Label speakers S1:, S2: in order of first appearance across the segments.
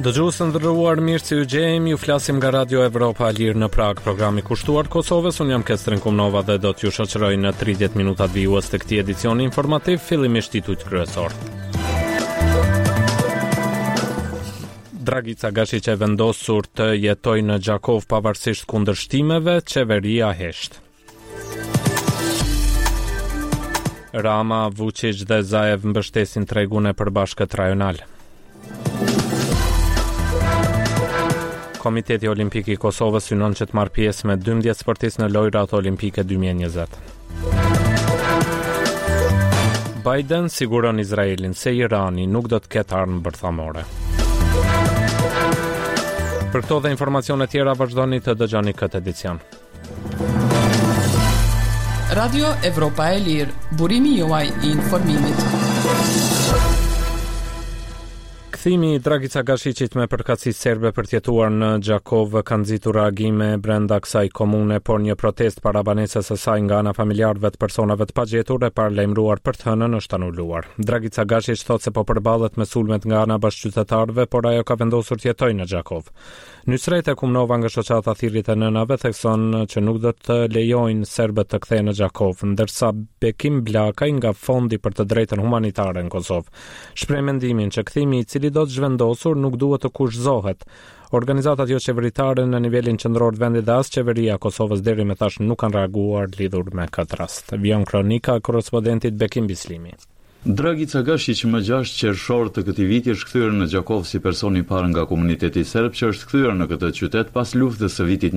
S1: Dëgjues të nderuar, mirë se u gjejmë, ju flasim nga Radio Evropa e Lirë në Prag, programi kushtuar Kosovës. Unë jam Kestrin Kumnova dhe do t'ju shoqëroj në 30 minutat vijues të këtij edicioni informativ, fillimisht titujt kryesor. Dragica Gashić e vendosur të jetojë në Gjakov pavarësisht kundërshtimeve, qeveria hesht. Rama, Vučić dhe Zaev mbështesin tregun e përbashkët rajonal. Komiteti Olimpik i Kosovës synon që të marrë pjesë me 12 sportistë në lojrat olimpike 2020. Biden siguron Izraelin se Irani nuk do të ketë armë bërthamore. Për këto dhe informacione tjera vazhdoni të dëgjoni këtë edicion.
S2: Radio Evropa e Lirë, burimi juaj I informimit.
S1: Kthimi I Dragica Gashićit me përkatësi serbe për të jetuar në Gjakov ka nxitur reagime brenda kësaj komune, por një protest para banesës së saj nga ana familjarëve të personave të pagjetur e paralajmëruar për të hënën është anuluar. Dragica Gashić thotë se po përballet me sulmet nga ana bashkëqytetarëve, por ajo ka vendosur të jetojë në Gjakov. Nysrete Kumnova nga shoqata Thirrjet e Nënave thekson që nuk do të lejojnë serbët të kthehen në Gjakov, ndërsa Bekim Blakaj nga Fondi për të Drejtën Humanitare në Kosovë shpreh mendimin që kthimi I cili do të zhvendosur nuk duhet të kushtozohet. Organizatat jo qeveritare në nivelin qendror të vendit dhe as qeveria e Kosovës deri më tash nuk kanë reaguar lidhur me këtë rast. Vion kronika e korrespondentit Bekim Bislimi.
S3: Dragica Gashić më 6 qershor të këtij viti është kthyer në Gjakov si person I parë nga komuniteti serb që është kthyer në këtë qytet pas luftës së vitit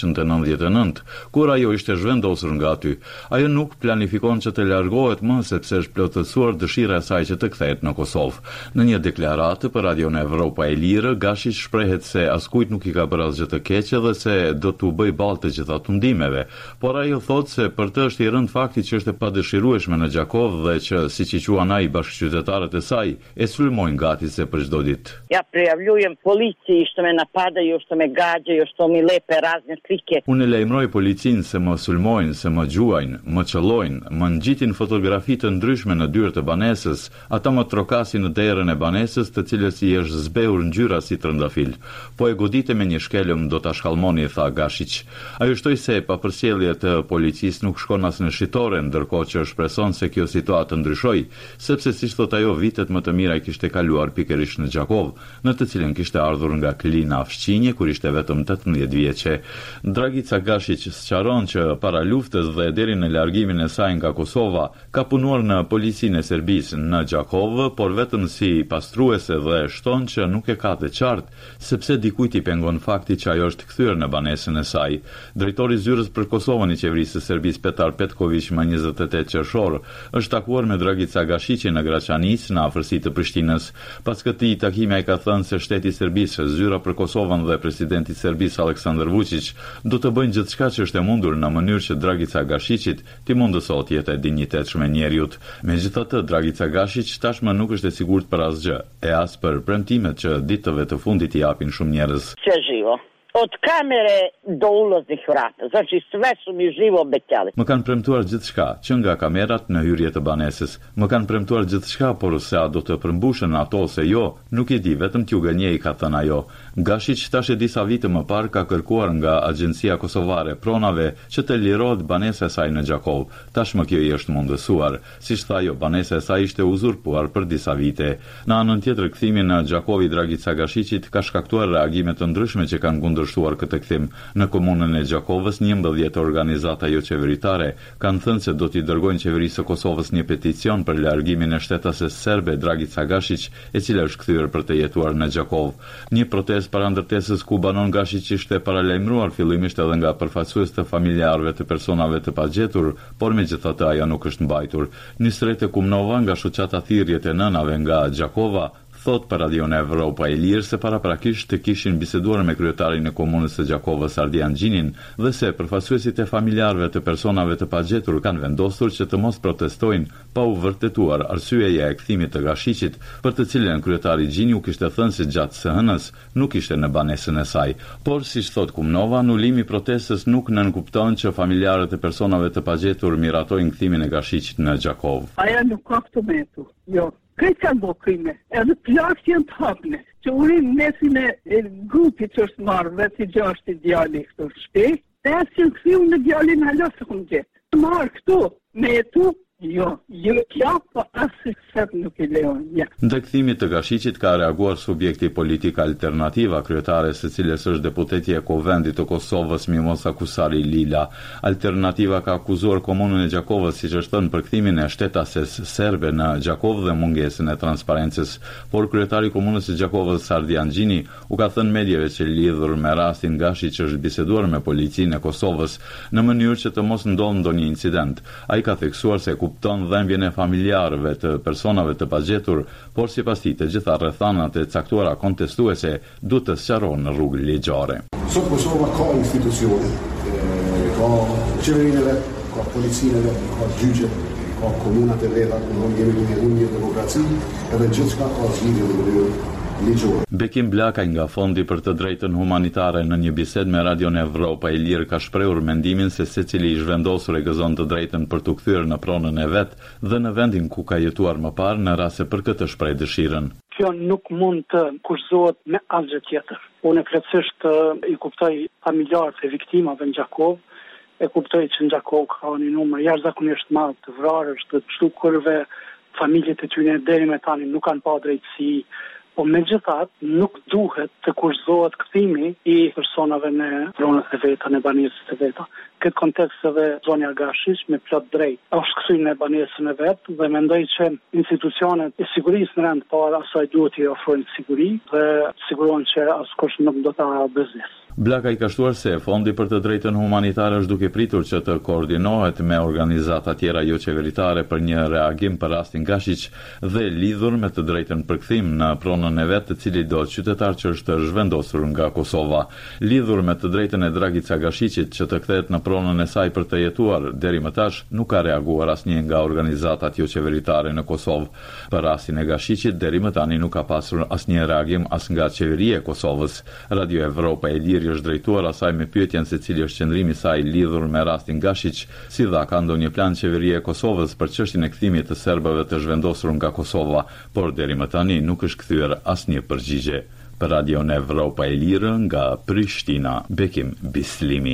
S3: 1999, kur ajo ishte zhvendosur nga aty. Ajo nuk planifikon që të largohet më sepse është plotësuar dëshira e saj që të kthehet në Kosovë. Në një deklaratë për Radion Evropa e Lirë, Gashić shprehet se askujt nuk I ka bërë asgjë të keqe dhe se do t'u bëj ballë të gjitha tundimeve, por ajo thotë se për të është I rënd fakti që është e padëshirueshme në Gjakov dhe që siç I quajnë bashkëqytetarët e saj e sulmojnë gati se për çdo ditë.
S4: Ja prijavljujem policiji što me napadaju, što me gađaju, što mi lepe razne slike.
S3: Unë lajmëroj policinë se më sulmojnë, se më gjuajnë, më çellojnë, më ngjitin fotografi të ndryshme në dyert të banesës, ata më trokasin në derën e banesës, të cilës I është zbehur ngjyra si trëndafil. Po e godite me një shkelëm do ta shkallmoni, tha Gashić. Ajo shtoi se papërsjellja të policisë nuk shkon as në shitore, ndërkohë që shpreson se kjo situatë ndryshoi, sepse siç thot ajo vitet më të mira I kishte kaluar pikërisht në Gjakov, në të cilën kishte ardhur nga Klina Fshqinje kur ishte vetëm 18 vjeçe. Dragica Gashić sqaron që para luftës dhe deri në largimin e saj nga Kosova ka punuar në policinë e Serbisë në Gjakov, por vetëm si pastruese dhe shton që nuk e ka të qartë sepse dikujt I pengon fakti që ajo është kthyer në banesën e saj. Drejtori I zyrës për Kosovën I qeverisë së Serbisë Petar Petković më 28 qershor është takuar me Dragica Gashićin në Graçanic në afërsi të Prishtinës. Pas këtij takimi ai ka thënë se shteti I Serbisë, zyra për Kosovën dhe presidenti I Serbisë Aleksandar Vučić do të bëjnë gjithçka që është e mundur në mënyrë që Dragica Gashićit t'i mundësohet jeta e dinjitetshme e njeriut. Megjithatë, Dragica Gashić tashmë nuk është e sigurt për asgjë, e as për premtimet që ditëve të fundit I japin shumë njerëz.
S4: Sve živo. Od kamere do ulaznih vrata. Znači sve su mi živo obećali.
S3: Më kanë premtuar gjithçka, që nga kamerat në hyrje të banesës. Më kanë premtuar gjithçka, por se a do të përmbushen ato ose jo, nuk I di, vetëm t'ju gënjej, ka thënë ajo. Gashić tash disa vite më parë ka kërkuar nga Agjencia Kosovare pronave që të lirohet banesa e saj në Gjakov. Tashmë kjo I është mundësuar. Siç tha ajo, banesa e saj ishte uzurpuar për disa vite. Në anën tjetër, kthimi në Gjakov I Dragica Gashićit ka shkaktuar reagime të ndryshme që kanë kundërshtuar këtë kthim. Në komunën e Gjakovës, 11 organizata jo qeveritare kanë thënë se do t'i dërgojnë qeverisë së Kosovës një peticion për largimin e shtetases serbe Dragica Gashić, e cila është kthyer për të jetuar në Gjakov. Një protestë para ndërtesës ku banon Gashić ishte paralajmëruar fillimisht edhe nga përfaqësues të familjarëve të personave të pagjetur, por megjithatë ajo nuk është mbajtur. Nysrete Kumnova nga shoqata Thirrjet e Nënave nga Gjakova thot për Radion Evropa e Lirë se paraprakisht të kishin biseduar me kryetarin e komunës së Gjakovës Ardian Gjinin dhe se përfaqësuesit e familjarëve të personave të pagjetur kanë vendosur që të mos protestojnë pa u vërtetuar arsyeja e kthimit të Gashićit, për të cilën kryetari Gjini u kishte thënë se gjatë së hënës nuk ishte në banesën e saj. Por siç thot Kumnova, anulimi I protestës nuk nënkupton që familjarët e personave të pagjetur miratojnë kthimin e Gashićit në Gjakov.
S5: Ajo nuk ka këtu metu. Jo. Këtë kanë bo krime, edhe plakët janë të hapne, që urin mesin e grupit që është marrë, si 6 djali këtu shpi, 5 që në këthiu në djalin halas të këmë gjithë. Marrë këtu, me jetu, jo kja, po asë sëtë nuk I leon, ja.
S3: Ndë kthimit të Gashiqit ka reaguar subjekti politik Alternativa, kryetare së cilës është deputetja e Kovendit të Kosovës Mimosa Kusari Lila. Alternativa ka akuzuar komunën e Gjakovës, siç është thënë, për kthimin e shtetases serbe në Gjakovë dhe mungesën e transparencës, por kryetari I komunës së Gjakovës Sardian Gjini u ka thënë mediave që lidhur me rastin Gashiq është biseduar me policinë e Kosovës në mënyrë që të mos ndodhë ndonjë incident. Ai ka theksuar se kupton dhëmbjen e familjarëve të personave të pagjetur, por sipas tij të gjitha rrethanat e caktuara kontestuese duhet të sqarohen në rrugë ligjore.
S6: Sot Kosova ka institucione, ka qeverinë vet, ka policinë vet, ka gjyqe, ka komunat e veta, ku jemi në një demokraci, edhe gjithçka ka zgjidhje në mënyrë ligjore.
S3: Bekim Blakaj nga Fondi për të Drejtën Humanitare në një bisedë me Radion Evropa e Lirë ka shprehur mendimin se secili I zhvendosur e gëzon të drejtën për t'u kthyer në pronën e vet dhe në vendin ku ka jetuar më parë në rast se për këtë shpreh dëshirën.
S7: Kjo nuk mund të kurzohet me asgjë tjetër. Unë plotësisht I kuptoj familjarët e viktimave në Gjakovë, e kuptoj që në Gjakovë ka një numër jashtëzakonisht madh të vrarësh, të shtukurve, familjet e tyre deri më tani nuk kanë pa drejtësi. Po megjithatë nuk duhet të kurzohet kthimi I personave në pronët e veta, në banesët e veta. Këtë kontekst edhe zonja Gashiq me plot drejt është kthyer në banesën e vet dhe mendoj që institucionet e sigurisë në rend parë asaj duhet I ofrojnë siguri dhe sigurohen që askush nuk do ta abuzojë.
S3: Blakaj ka shtuar se Fondi për të Drejtën Humanitare është duke pritur që të koordinohet me organizata tjera jo qeveritare për një reagim për rastin Gashiq dhe lidhur me të drejtën për kthim në pronën e vet, të cili do qytetar që është zhvendosur nga Kosova. Lidhur me të drejtën e Dragica Gashiqit që të kthehet në pronën e saj për të jetuar deri më tash, nuk ka reaguar asnjë nga organizatat jo qeveritare në Kosovë. Për rastin e Gashiqit deri më tani nuk ka pasur asnjë reagim as nga qeveria e Kosovës. Radio Evropa e Lirë është drejtuar asaj me pyetjen se cili është qëndrimi I saj lidhur me rastin Gashiq, si dha ka ndonjë plan qeveria e Kosovës për çështjen e kthimit të serbëve të zhvendosur nga Kosova, por deri më tani nuk është kthyer asnjë përgjigje. Për Radio Evropa e Lirë nga Prishtina, Bekim Bislimi.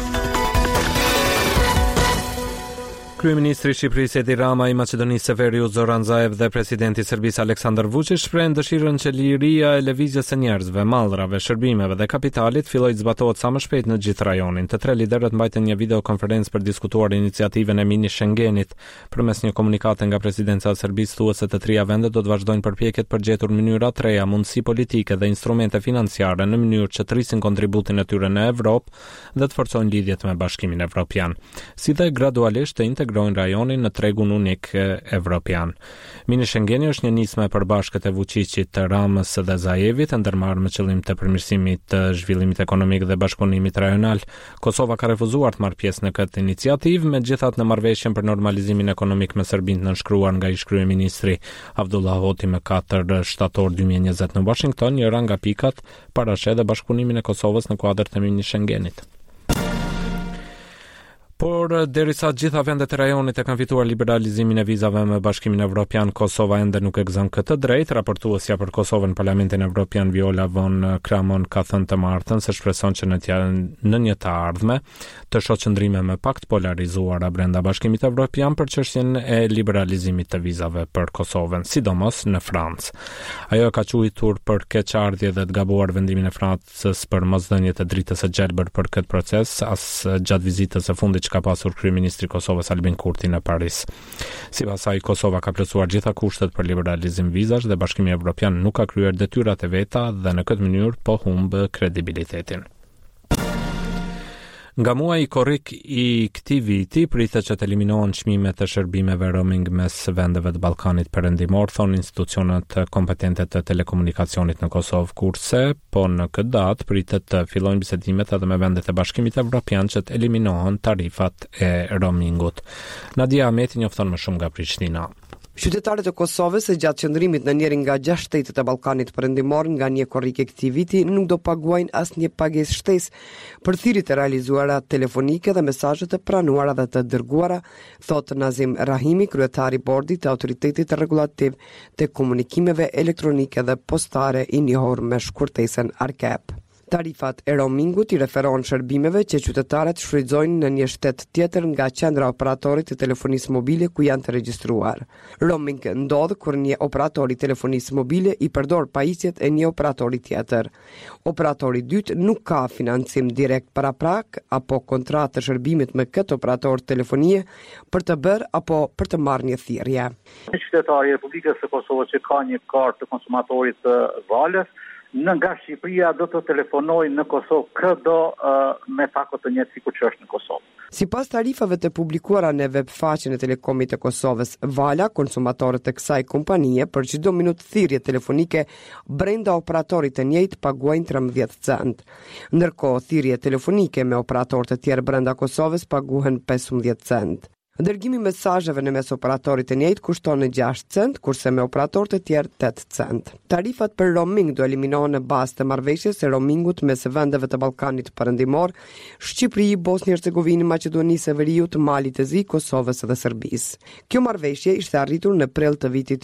S1: Kryeministri I Shqipërisë Edi Rama, I Maqedonisë së Veriut Zoran Zaev dhe presidenti I Serbisë Aleksandar Vučić shprehen dëshirën që liria e lëvizjes së njerëzve, mallrave, shërbimeve dhe kapitalit fillojë të zbatohet sa më shpejt në gjithë rajonin. Të tre liderët mbajtën një videokonferencë për diskutuar iniciativën e mini Schengenit. Përmes një komunikate nga presidenca e Serbisë thuhet se të trija vendet do të vazhdojnë përpjekjet për gjetur mënyra të reja, mundësi politike dhe instrumente financiare në mënyrë që të rrisin kontributin e tyre në Evropë dhe të forcojnë lidhjet me Bashkimin Evropian, si dhe gradualisht të integrojnë rajonin në tregun unik evropian. Mini Schengeni është një nismë e përbashkët e Vučićit, Ramës dhe Zaevit, ndërmarrë me qëllim të përmirësimit të zhvillimit ekonomik dhe bashkëpunimit rajonal. Kosova ka refuzuar të marrë pjesë në këtë iniciativë, megjithatë në marrëveshjen për normalizimin ekonomik me Serbinë nënshkruar nga ish kryeministri Abdullah Hoti më 4 shtator 2020 në Washington, njëra nga pikat parashë edhe bashkëpunimin e Kosovës në kuadër të mini Schengenit. Por derisa gjitha vendet e rajonit e kanë fituar liberalizimin e vizave me Bashkimin Evropian, Kosova ende nuk e gëzon këtë drejt. Raportuesja për Kosovën në Parlamentin Evropian Viola von Kramon ka thënë të martën se shpreson që në një të ardhme të shoqëndrime me pak të polarizuara brenda Bashkimit Evropian për çështjen e liberalizimit të vizave për Kosovën, sidomos në Francë. Ajo ka quajtur për keqardhje dhe të gabuar vendimin e Francës për mosdhënie të dritës së gjelbër për këtë proces as gjatë vizitës së fundit që ka pasur kryeministri I Kosovës Albin Kurti në Paris. Sipas saj, Kosova ka plotësuar gjitha kushtet për liberalizim vizash dhe Bashkimi Evropian nuk ka kryer detyrat e veta dhe në këtë mënyrë po humb kredibilitetin. Nga muaji korrik I këtij viti pritet që të eliminohen çmimet e shërbimeve roaming mes vendeve të Ballkanit Perëndimor, thonë institucionet kompetente të telekomunikacionit në Kosovë, kurse po në këtë datë pritet të fillojnë bisedimet edhe me vendet e Bashkimit Evropian që të eliminohen tarifat e roamingut. Nadia Ahmeti njofton më shumë nga Prishtina.
S8: Qytetarët e Kosovës gjatë qëndrimit në njërin nga 6 shtetet e Ballkanit Perëndimor nga një korrik e këtij viti nuk do paguajnë asnjë pagesë shtesë për thirrjet e realizuara telefonike dhe mesazhet e pranuara dhe të dërguara, thot Nazim Rahimi, kryetari i bordit të Autoritetit Rregullativ të Komunikimeve Elektronike dhe Postare i njohur me shkurtesën ARKEP. Tarifat e roamingut i referohen shërbimeve që qytetarët shfrytëzojnë në një shtet tjetër nga qendra operatorit të telefonisë mobile ku janë të regjistruar. Roaming ndodh kur një operator i telefonisë mobile i përdor pajisjet e një operatori tjetër. Operatori i dytë nuk ka financim direkt paraprak apo kontratë të shërbimit me këtë operator telefonie për të bërë apo për të marrë një thirrje.
S9: Qytetari i Republikës së Kosovës që ka një kartë të konsumatorit të valës nga Shqipëria do të telefonojë në Kosovë këdo me tako të njëjtë sikur që është në Kosovë.
S8: Sipas tarifave të publikuara në webfaqen e Telekomit të Kosovës, Vala, konsumatorët e kësaj kompanie për çdo minutë thirrje telefonike brenda operatorit të njëjtë paguajnë 13 cent. Ndërkohë thirrje telefonike me operatorë të tjerë brenda Kosovës paguhen 15 cent. Dërgimi mesazheve në mes operatorit të njëjtë kushton 6 cent, kurse me operatorë të tjerë 8 cent. Tarifat për roaming do eliminohen në bazë të marrëveshjes së roamingut mes vendeve të Ballkanit Perëndimor, Shqipëri, Bosnjë-Hercegovinë, Maqedonisë e Veriut, Malit të Zi, Kosovës dhe Serbisë. Kjo marrëveshje ishte arritur në prill të vitit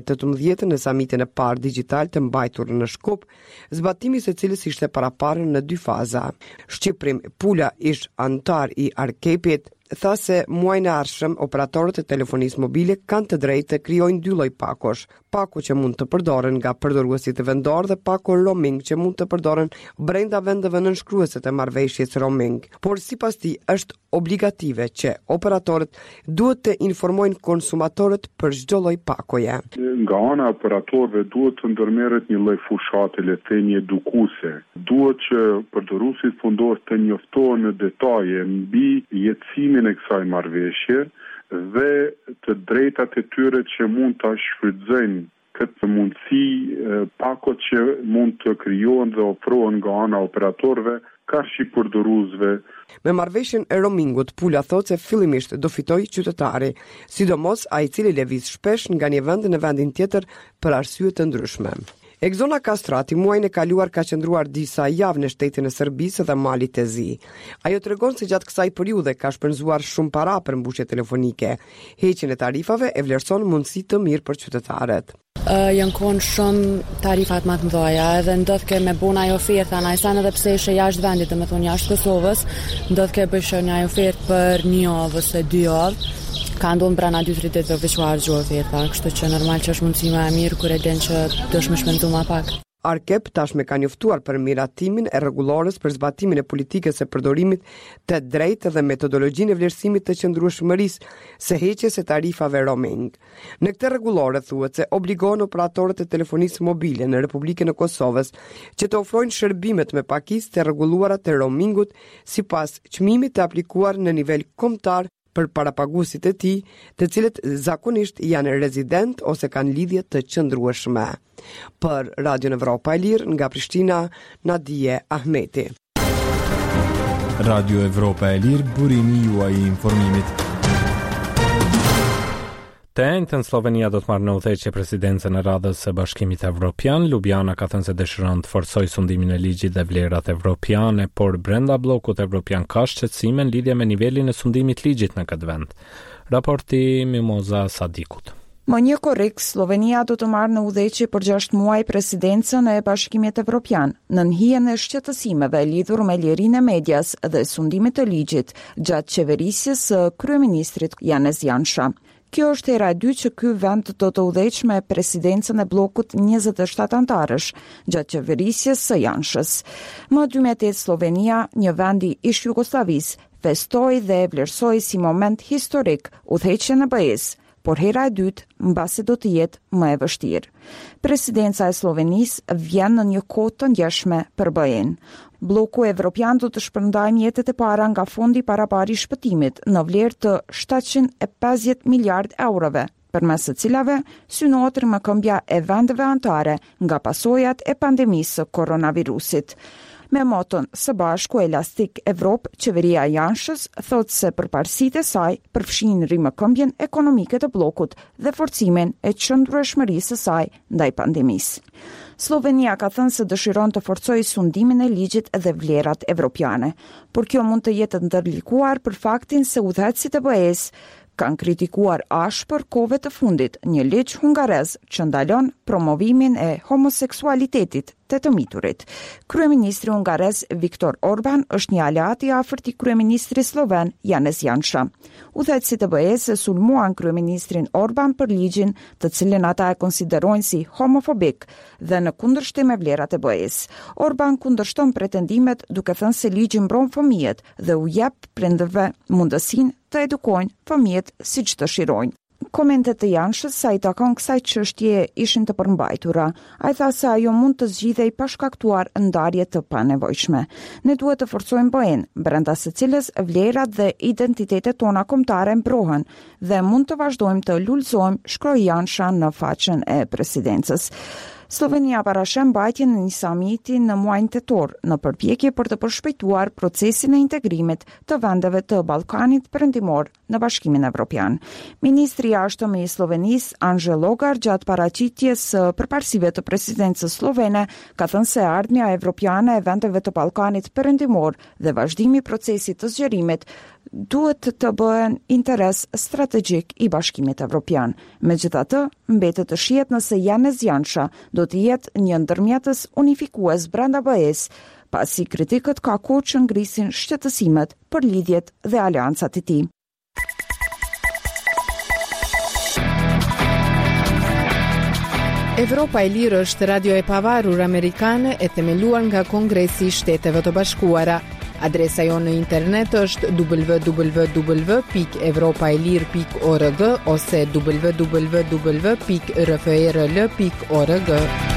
S8: 2018 në samitin e parë digjital të mbajtur në Shkup, zbatimi i së cilës ishte paraparë në 2 faza. Shqipërim Pula ish antar i ARKEP-it tha se muajin e ardhshëm operatorët e telefonisë mobile kanë të drejtë të krijojnë 2 lloj pakosh, paku që mund të përdoren nga përdoruesit e vendor dhe paku roaming që mund të përdoren brenda vendeve nënshkruese të marrëveshjes roaming. Por sipas tij është obligative që operatorët duhet të informojnë konsumatorët për çdo lloj pakoje.
S10: Nga ana e operatorëve duhet të ndërmerret një lloj fushate, le të thënë edukuese. Duhet që përdoruesit fundor të njoftohen në detaje mbi jetësimin e kësaj marrëveshje dhe të drejtat e tyre që mund ta shfrytëzojnë këtë mundësi, pakot që mund të krijohen dhe ofrohen nga ana e operatorëve kaq i përdoruesve.
S8: Me marrëveshjen e roamingut, Pula thotë se fillimisht do fitojë qytetari, sidomos ai i cili lëviz shpesh nga një vend në vendin tjetër për arsye të ndryshme. Egzona Kastrati muajin e kaluar ka qëndruar disa javë në shtetin e Serbisë dhe Malit të Zi. Ajo tregon se gjatë kësaj periudhe ka shpenzuar shumë para për mbushje telefonike. Heqjen e tarifave e vlerëson mundësi të mirë për qytetarët.
S11: Janë konë shumë tarifat më të mëdha edhe ndodh ke me bëna ajo ofertë ana sa edhe pse ishe jashtë vendit, do të thonë jashtë Kosovës, ndodh ke bësh një ofertë për 1 javë ose 2 javë. Ka ndonë brana 2-3 ditëve veç u harxhu oferta, kështu që normal që është mundësi më e mirë kur e den që dosh më shpenzu më pak.
S8: ARKEP tashmë ka njoftuar për miratimin e rregullores për zbatimin e politikës së përdorimit të drejtë dhe metodologjinë e vlerësimit të qëndrueshmërisë së heqjes së tarifave roaming. Në këtë rregullore thuhet se obligon operatorët e telefonisë mobile në Republikën e Kosovës që të ofrojnë shërbimet me pakisë të rregulluara të roamingut sipas çmimit të aplikuar në nivel kombëtar për parapaguesit e tij, të cilët zakonisht janë rezident ose kanë lidhje të qëndrueshme. Për Radio Evropa e Lirë nga Prishtina, Nadije Ahmeti.
S12: Radio Evropa e Lirë, burimi juaj i informimit.
S1: Të njëjtën Slovenia do të marrë në udhëheqje presidencën e Radhës së Bashkimit Evropian. Ljubljana ka thënë se dëshiron të forcojë sundimin e ligjit dhe vlerat evropiane, por brenda bllokut evropian ka shqetësime në lidhje me nivelin e sundimit ligjit në këtë vend. Raporti Mimoza Sadikut.
S13: Më një korrik, Slovenia do të marrë në udhëheqje për 6 muaj presidencën e Bashkimit Evropian, në hijen e shqetësimeve lidhur me lirinë e medias dhe sundimit të ligjit gjatë qeverisjes së kryeministrit Janez Janša. Kjo është hera e dytë që ky vend do të udhëheqë me presidencën e bllokut 27 antarësh gjatë qeverisjes së Janshës. Më 2008 Slovenia, një vend i ish Jugosllavisë, festoi dhe vlerësoi si moment historik udhëheqjen e BE-s, por hera e dytë mbasi do të jetë më e vështirë. Presidenca e Slovenisë vjen në një kohë të ndjeshme për BE-n. Bloku evropian do të shpërndajë mjetet e para nga fondi parapari shpëtimit në vlerë të 750 miliard eurove, përmes së cilave synohet rrëmkëmbja e vendeve anëtare nga pasojat e pandemisë së koronavirusit. Me moton së bashku Elastik Evropë, qeveria e Janshës thotë se përparësitë e saj përfshin rimëkëmbjen ekonomike të bllokut dhe forcimin e qëndrueshmërisë së saj ndaj pandemisë. Slovenia ka thënë se dëshiron të forcojë sundimin e ligjit dhe vlerat evropiane, por kjo mund të jetë ndërlikuar për faktin se udhëheqësit e BE-s kanë kritikuar ashpër kohëve të fundit një ligj hungarez që ndalon promovimin e homoseksualitetit të të miturit. Kryeministri hungarez Viktor Orban është një aleat i afërt i kryeministrit sloven Janez Janša. Udhëheqësit e BE-s sulmuan kryeministrin Orban për ligjin të cilin ata e konsiderojnë si homofobik dhe në kundërshtim me vlerat e BE-s. Orban kundërshton pretendimet duke thënë se ligji mbron fëmijët dhe u jep prindërve mundësinë të edukojnë fëmijët siç dëshirojnë. Komentet të Janshës sa i takon kësaj çështje ishin të përmbajtura. Ai tha se ajo mund të zgjidhej pa shkaktuar ndarje të panevojshme. Ne duhet të forcojmë BE-n, brenda së cilës vlerat dhe identitetet tona kombëtare mbrohen dhe mund të vazhdojmë të lulëzojmë, shkroi Jansha në faqen e presidencës. Slovenia parashën mbajtjen e një samiti në muajin tetor në përpjekje për të përshpejtuar procesin e integrimit të vendeve të Ballkanit Perëndimor në Bashkimin Evropian. Ministri i jashtëm i Slovenisë, Anže Logar, gjatë paraqitjes së përparësive të presidencës slovene, ka thënë se ardhmja evropiane e vendeve të Ballkanit Perëndimor dhe vazhdimi i procesit të zgjerimit duhet të bëhen interes strategjik i Bashkimit Evropian. Megjithatë, mbetet të shihet nëse Janez Janša do të jetë një ndërmjetës unifikues brenda BE-s, pasi kritikët ka kohë që ngrisin shqetësimet për lidhjet dhe aleancat e tij.
S14: Evropa e Lirë është radio e pavarur amerikane e themeluar nga Kongresi i Shteteve të Bashkuara. Adresa jonë në internet është www.evropaelir.org ose www.rfrl.org.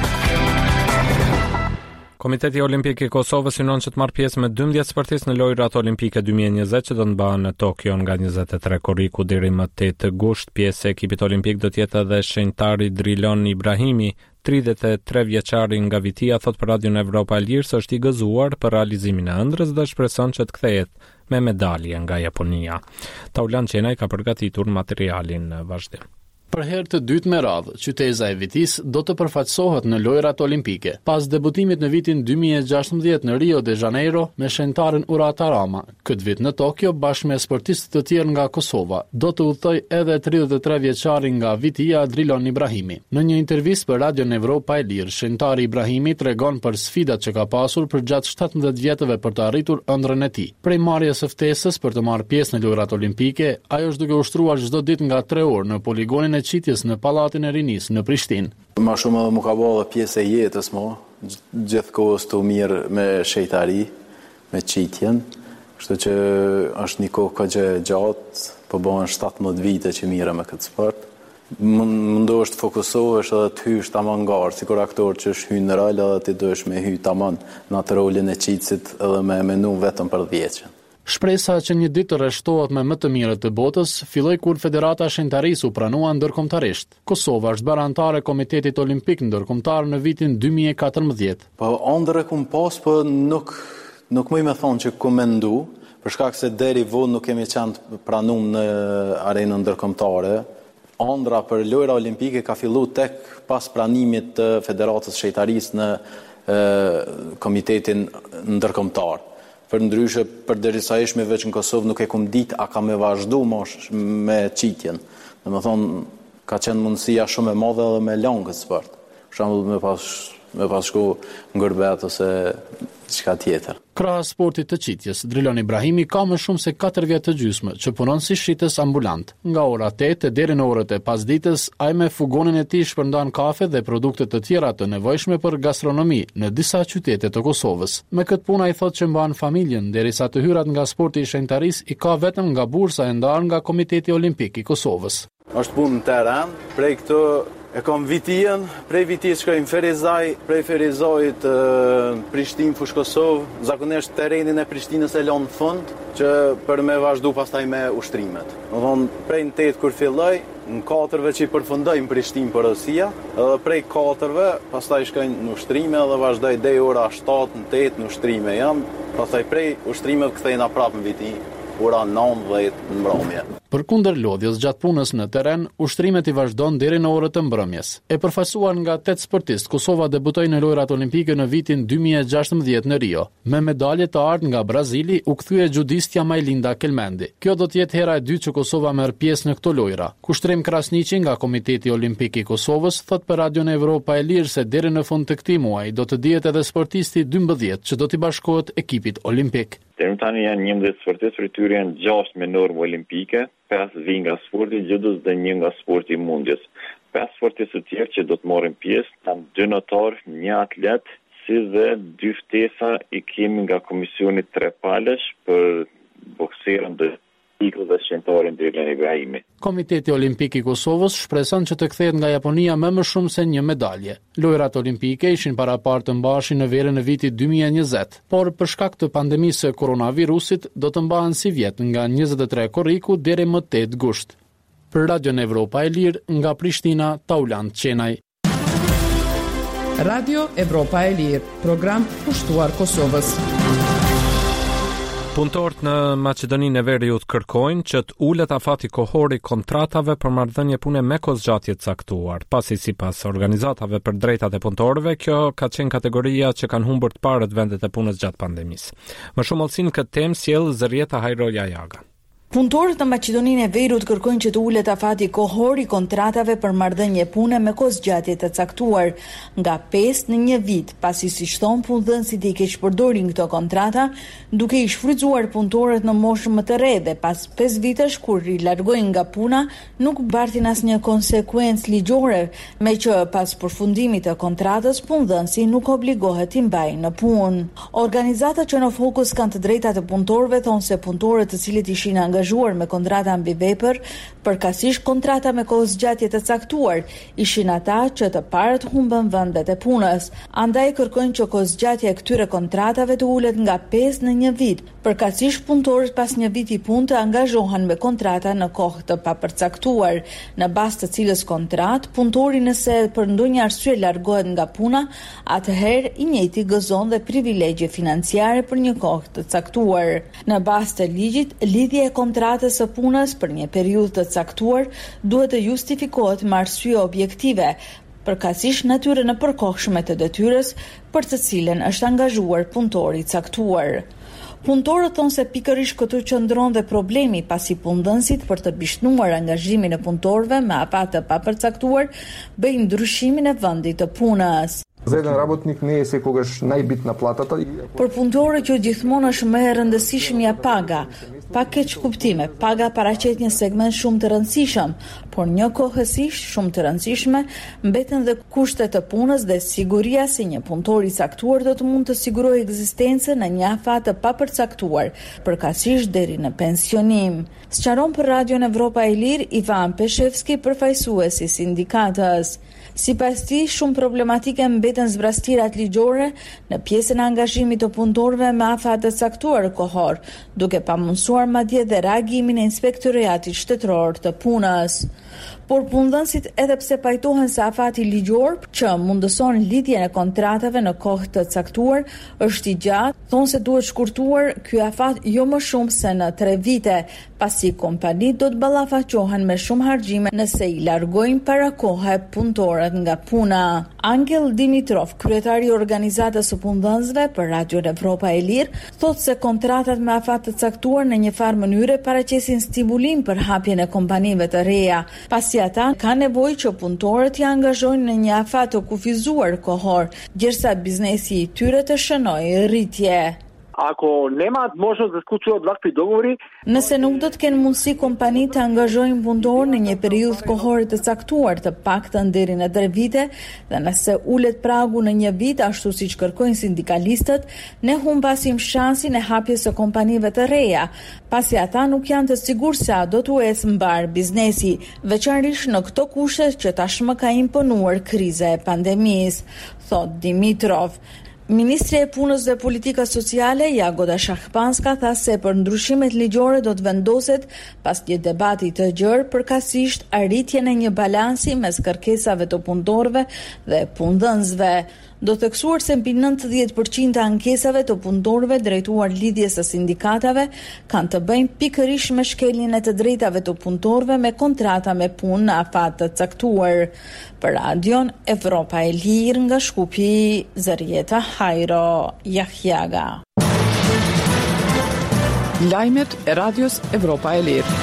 S1: Komiteti Olimpik i Kosovës synon që të marrë pjesë me 12 sportistë në lojrat olimpike 2020 që do të mbahen në Tokyo nga 23 korriku deri më 8 gusht. Pjesë e ekipit olimpik do të jetë edhe shenjtari Drilon Ibrahimi, 33 vjeçari nga Vitia, thot për Radion Evropa e Lirë se është i gëzuar për realizimin e ëndrrës dhe shpreson që të kthehet me medalje nga Japonia. Taulan Qenaj ka përgatitur materialin në vazhdim.
S15: Për herë të dytë me radhë, qyteza e Vitis do të përfaqësohet në lojrat olimpike. Pas debutimit në vitin 2016 në Rio de Janeiro me shenjtarin Urat Arama, këtë vit në Tokyo bashkë me sportistë të tjerë nga Kosova, do të udhtoj edhe 33 vjeçari nga Vitia Drilon Ibrahimi. Në një intervistë për Radion Evropa e Lirë, shenjtari Ibrahimi tregon për sfidat që ka pasur për gjatë 17 vjetëve për të arritur ëndrrën e tij. Prej marrjes së ftesës për të marrë pjesë në lojrat olimpike, ajo është duke ushtruar çdo ditë nga 3 orë në poligonin e qitjes në Pallatin e Rinisë në Prishtinë.
S16: Ma shumë më ka bërë pjesë e jetës mo, gjithkohës të mirë me shejtari, me qitjen, kështu që është një kohë ka gjatë, po bëhen 17 vite që mire me këtë sport. Mundohesh të fokusohesh edhe të hysh tamam ngarë, sikur aktor që është hyrë në rol edhe ti duhesh me hy tamam në atë rolin e qitësit edhe me menu vetëm për 10 vjeçën.
S15: Shpresa që një ditë të rreshtohet me më të mirët të botës filloi kur Federata e Shenjtarisë u pranua ndërkombëtarisht. Kosova është bërë anëtare e Komitetit Olimpik ndërkombëtar në vitin 2014.
S16: Po ëndrrë kum pas, po nuk më i me thonë që ku mendu, për shkak se deri vonë nuk kemi qenë pranuar në arenën ndërkombëtare. Ëndra për lojra olimpike ka filluar tek pas pranimit të Federatës së Shejtarisë në Komitetin ndërkombëtar. Për ndryshe, përderisa ishme veç në Kosovë nuk e kum ditë a ka me vazhdu me qitjen. Domethënë, ka qenë mundësia shumë e madhe edhe me lanë këtë sport. Për shembull me pas shku ngërbet ose diçka tjetër.
S15: Krahas sportit të qitjes, Drilon Ibrahimi ka më shumë se 4 vjet të gjysmë që punon si shitës ambulant. Nga ora 8 deri në orët e pasdites, ai me fugonin e tij shpërndan kafe dhe produkte të tjera të nevojshme për gastronomi në disa qytete të Kosovës. Me këtë punë ai thotë që mban familjen, derisa të hyrat nga sporti i shenjtarisë i ka vetëm nga bursa e ndarë nga Komiteti Olimpik i Kosovës.
S16: Është punë në teren, prej këto E kam Vitien, prej Vitit shkojmë Ferizaj, prej Ferizajit Prishtinë, Fushë Kosovë, zakonisht terrenin e Prishtinës e lanë fund, që për me vazhdu pastaj me ushtrimet. Më thonë, prej në 8 kur filloj, në 4 që i përfundojmë Prishtinë për Rosia, edhe prej 4 pastaj shkojnë në ushtrime dhe vazhdoj deri ora 7 në 8 në ushtrime jam, pastaj prej ushtrimet kthehena prapë në Viti, ora 19 në mbrëmje.
S15: Përkundër lodhjes gjatë punës në terren, ushtrimet i vazhdon deri në orët e mbrëmjes. E përfaqësuar nga 8 sportistë, Kosova debutoi në lojrat olimpike në vitin 2016 në Rio. Me medalje të ardhur nga Brazili, u kthye judistja Majlinda Kelmendi. Kjo do të jetë hera e dytë që Kosova merr pjesë në këto lojra. Kushtrim Krasniqi nga Komiteti Olimpik i Kosovës thot për Radion Evropa e Lirë se deri në fund të këtij muaji do të dihet edhe sportisti 12 që do t'i bashkohet ekipit olimpik.
S17: Deri tani janë 11 sportistë, për tyre janë 6 me normë olimpike, 5 vijnë nga sporti judës dhe 1 nga sporti mundjes. 5 sportistë të tjerë që do të marrin pjesë, janë 2 notar, 1 atlet, si dhe 2 ftesa i kemi nga komisioni 3 palësh për bokserën dhe dhe shqentarin Dylan Ibrahimi.
S15: Komiteti Olimpik i Kosovës shpreson që të kthehet nga Japonia me më shumë se 1 medalje. Lojrat olimpike ishin parapartë të mbaheshin në verën e vitit 2020, por për shkak të pandemisë së koronavirusit do të mbahen si vjet nga 23 korriku deri më 8 gusht. Për Radion Evropa e Lirë nga Prishtina, Taulant Qenaj.
S2: Radio Evropa e Lirë, program pushtuar Kosovës.
S1: Punëtorët në Maqedoninë e Veriut kërkojnë që të ulet afati kohor i kontratave për marrëdhënie pune me kozgjatje të caktuar. Pasi sipas organizatave për drejtat e punëtorëve, kjo ka qenë kategoria që kanë humbur të parët vendet e punës gjatë pandemisë. Më shumë olsin këtë temë sjell Zërieta Hajroja Jaga.
S18: Punëtorët në Maqedoninë e Veriut kërkojnë që të ulet afati kohor i kontratave për marrëdhënie pune me kozgjatje të caktuar nga 5 në 1 vit, pasi siç thon punëdhënësit i keq përdorin këto kontrata, duke i shfrytzuar punëtorët në moshë më të re dhe pas 5 vitesh kur i largojnë nga puna, nuk bartin asnjë konsekuencë ligjore, me që pas përfundimit të kontratës punëdhënësi nuk obligohet t'i mbajë në punë. Organizatat që në fokus kanë të drejtat e punëtorëve thonë se punëtorët të cilët ishin angazhuar me kontrata mbi vepër, përkatësisht kontrata me kozgjatje të caktuar, ishin ata që të parët humbën vendet e punës. Andaj kërkojnë që kozgjatja e këtyre kontratave të ulet nga 5 në 1 vit, përkatësisht punëtorët pas 1 viti punë të angazhohen me kontrata në kohë të papërcaktuar, në bazë të cilës kontratë punëtori nëse për ndonjë arsye largohet nga puna, atëherë i njëjti gëzon dhe privilegje financiare për një kohë të caktuar. Në bazë të ligjit, lidhja e kontratës së punës për një periudhë të caktuar duhet të justifikohet me arsye objektive, përkatësisht natyrën e përkohshme të detyrës për të cilën është angazhuar punëtori i caktuar. Punëtorët thonë se pikërisht këtu qëndron dhe problemi, pasi punëdhënësit për të bishnuar angazhimin e punëtorëve me afat të papërcaktuar bëjnë ndryshimin e vendit të punës.
S19: За един работник не е секогаш најбитна платата.
S18: Për punëtorët që gjithmonë është më e rëndësishmja paga. Pa keq kuptime, paga paraqet një segment shumë të rëndësishëm, por njëkohësisht shumë të rëndësishme mbeten dhe kushtet të punës dhe siguria se një punëtor i caktuar do të mund të sigurojë ekzistencën në një afat të papërcaktuar, përkatësisht deri në pensionim. Sqaron për Radion Evropa e Lirë Ivan Peshevski, përfaqësuesi i sindikatës. Sipas tij, shumë problematike mbeten zbrastirat ligjore në pjesën e angazhimit të punëtorëve me afat të caktuar kohor, duke pamundsuar madje dhe reagimin e inspektoratit shtetëror të punës. Por punëdhënësit, edhe pse pajtohen se afati ligjor që mundëson lidhjen e kontratave në kohë të caktuar është i gjatë, thonë se duhet shkurtuar ky afat jo më shumë se në 3 vite, pasi kompanitë do të ballafaqohen me shumë harxhime nëse i largojnë para kohe punëtorët nga puna. Angel Dimitrov, kryetari i organizatës së punëdhënësve për Radio Evropa e Lirë, thotë se kontratat me afat të caktuar në një farë mënyre paraqesin stimulim për hapjen e kompanive të reja, pasi ata ka nevojë që punëtorët t'i angazhojnë në një afat të kufizuar kohor, derisa biznesi i tyre të shënojë rritje.
S20: Ako nema mogućnost da skločuju ovakvi dogovori,
S18: nëse nuk do të kenë mundësi kompanitë të angazhojnë punëtor në një periudhë kohore të caktuar, të paktën deri në 3 vite, dhe nëse ulet pragu në 1 vit ashtu siç kërkojnë sindikalistët, ne humbasim shansin e hapjes së kompanive të reja, pasi ata nuk janë të sigurt se a do t'u ecë mbar biznesi, veçanërisht në këto kushte që tashmë ka imponuar kriza e pandemisë, thot Dimitrov. Ministri e Punës dhe Politikës Sociale, Jagoda Shahbanska, tha se për ndryshimet ligjore do të vendoset pas një debati të gjerë përkatësisht arritjen e një balansi mes kërkesave të punëtorëve dhe punëdhënësve. Do të theksuar se mbi 90% të ankesave të punëtorëve drejtuar lidhjes së sindikatave kanë të bëjnë pikërisht me shkeljen e të drejtave të punëtorëve me kontrata me punë në afat të caktuar. Për Radion Evropa e Lirë nga Shkupi, Zërieta Hajro Jahjaga.
S2: Lajmet e Radios Evropa e Lirë.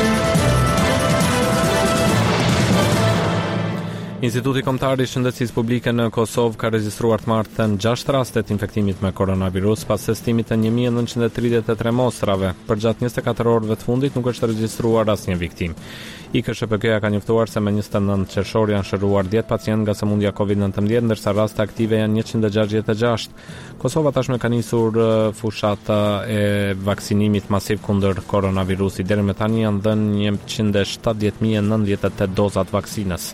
S1: Instituti Kombëtar i Shëndetësisë Publike në Kosovë ka regjistruar të martën 6 raste të infektimit me koronavirus pas testimit të 1933 mostrave. Për gjatë 24 orëve të fundit nuk është regjistruar asnjë viktim. IKSHPK ka njoftuar se me 29 qershor janë shëruar 10 pacient nga sëmundja COVID-19, ndërsa raste aktive janë 166. Kosova tashmë ka nisur fushata e vaksinimit masiv kundër koronavirusit. Deri më tani janë dhënë 170.098 doza të vaksinës.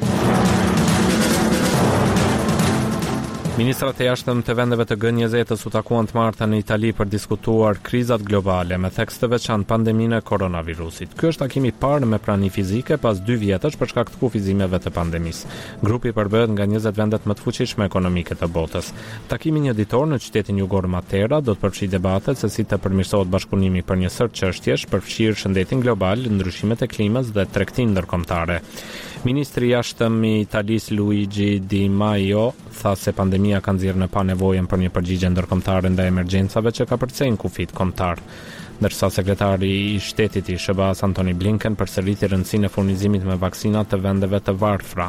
S1: Ministrat e jashtëm të vendeve të G20-s u takuan të martën në Itali për diskutuar krizat globale me theks të veçantë pandeminë e koronavirusit. Ky është takimi i parë me prani fizike pas 2 vjetësh për shkak të kufizimeve të pandemisë. Grupi përbëhet nga 20 vendet më të fuqishme ekonomike të botës. Takimi një ditor në qytetin jugor Matera do të përfshijë debatet se si të përmirësohet bashkëpunimi për një sër çështjesh, përfshirë shëndetin global, ndryshimet e klimës dhe tregtinë ndërkombëtare. Ministri i jashtëm i Italisë Luigi Di Maio tha se pandemia ka nxjerrë në pa nevojën për një përgjigje ndërkombëtare ndaj emergjencave që ka përcejnë kufit kombëtar. Ndërsa sekretari i shtetit i SBA-s Antony Blinken përsëriti rëndësinë e furnizimit me vaksina të vendeve të varfra.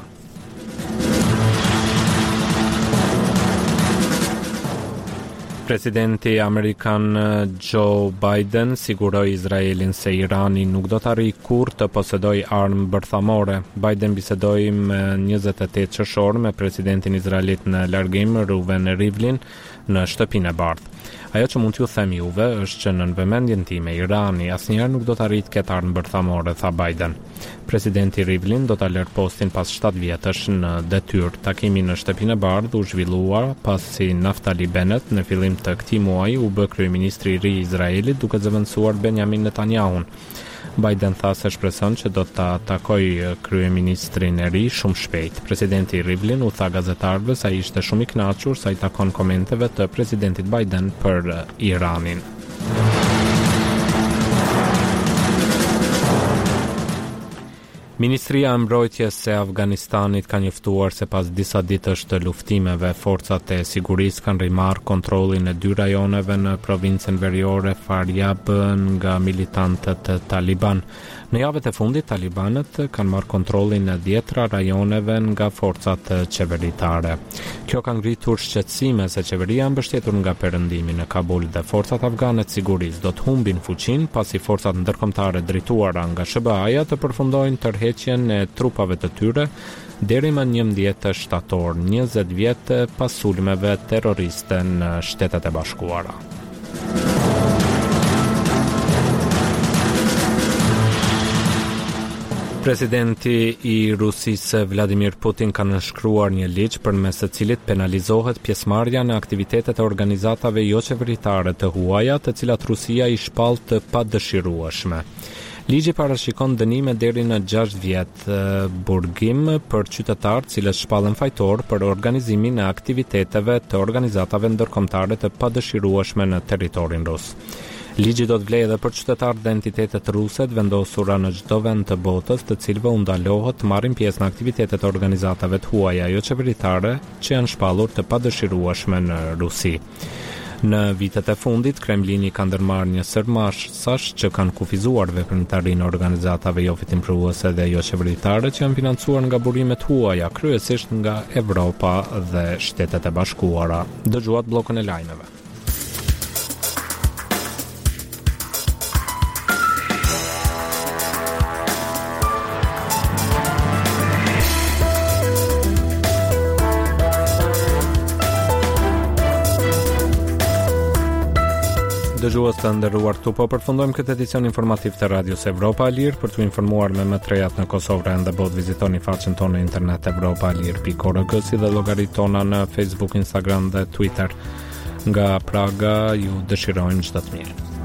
S1: Presidenti Amerikan Joe Biden siguroi Izraelin se Irani nuk do të arrijë kurrë të posedojë armë bërthamore. Biden bisedoi më 28 qershor me presidentin izraelit në largim Reuven Rivlin në shtëpinë e bardhë. Ajo që mund t'ju them juve është që në vëmendjen time Irani asnjëherë nuk do të arrijë të ketë armë bërthamore, tha Biden. Presidenti Rivlin do ta lërë postin pas 7 vjetësh në detyrë. Takimi në shtëpinë e bardhë u zhvillua pasi Naftali Bennett në fillim të këtij muaji u bë kryeministri i ri i Izraelit duke zëvendësuar Benjamin Netanyahun. Biden tha se shpreson që do ta takojë kryeministrin e ri shumë shpejt. Presidenti Rivlin u tha gazetarëve se ai ishte shumë i kënaqur sa i takon komenteve të presidentit Biden për Iranin. Ministria e Mbrojtjes e Afganistanit ka njoftuar se pas disa ditësh të luftimeve, forcat e sigurisë kanë rimarrë kontrollin e 2 rajoneve në provincën veriore Faryab nga militantët Taliban. Në javët e fundit, talibanët kanë marrë kontrollin e 10 rajoneve nga forcat qeveritare. Kjo ka ngritur shqetësime se qeveria mbështetur nga perëndimi në Kabul dhe forcat afgane të sigurisë do të humbin fuqinë pasi forcat ndërkombëtare drejtuara nga SBA-ja të përfundojnë tërheqjen e trupave të tyre deri më 11 shtator, 20 vjet pas sulmeve terroriste në Shtetet e Bashkuara. Presidenti i Rusisë Vladimir Putin ka nënshkruar një ligj përmes të cilit penalizohet pjesëmarrja në aktivitetet e organizatave jo qeveritare të huaja, të cilat Rusia i shpall të padëshirueshme. Ligji parashikon dënime deri në 6 vjet burgim për qytetarë cilët shpallen fajtor për organizimin e aktiviteteve të organizatave ndërkombëtare të padëshirueshme në territorin rus. Ligji do të vlejë edhe për qytetarët dhe entitetet ruse të vendosura në çdo vend të botës, të cilëve u ndalohet të marrin pjesë në aktivitetet e organizatave të huaja jo qeveritare që janë shpallur të padëshirueshme në Rusi. Në vitet e fundit, Kremlini ka ndërmarrë një sër massash që kanë kufizuar veprimtarinë e organizatave jo fitimpruese dhe jo qeveritare që janë financuar nga burimet huaja, kryesisht nga Evropa dhe Shtetet e Bashkuara. Dëgjuat bllokun e lajmeve. dëgjues të nderuar, këtu po përfundojmë këtë edicion informativ të Radios Evropa e Lirë. Për t'u informuar me më të rejat në Kosovë dhe bot, vizitoni faqen tonë në internet europalir.org, si dhe llogaritë tona në Facebook, Instagram dhe Twitter. Nga Praga ju dëshirojmë çdo të mirë.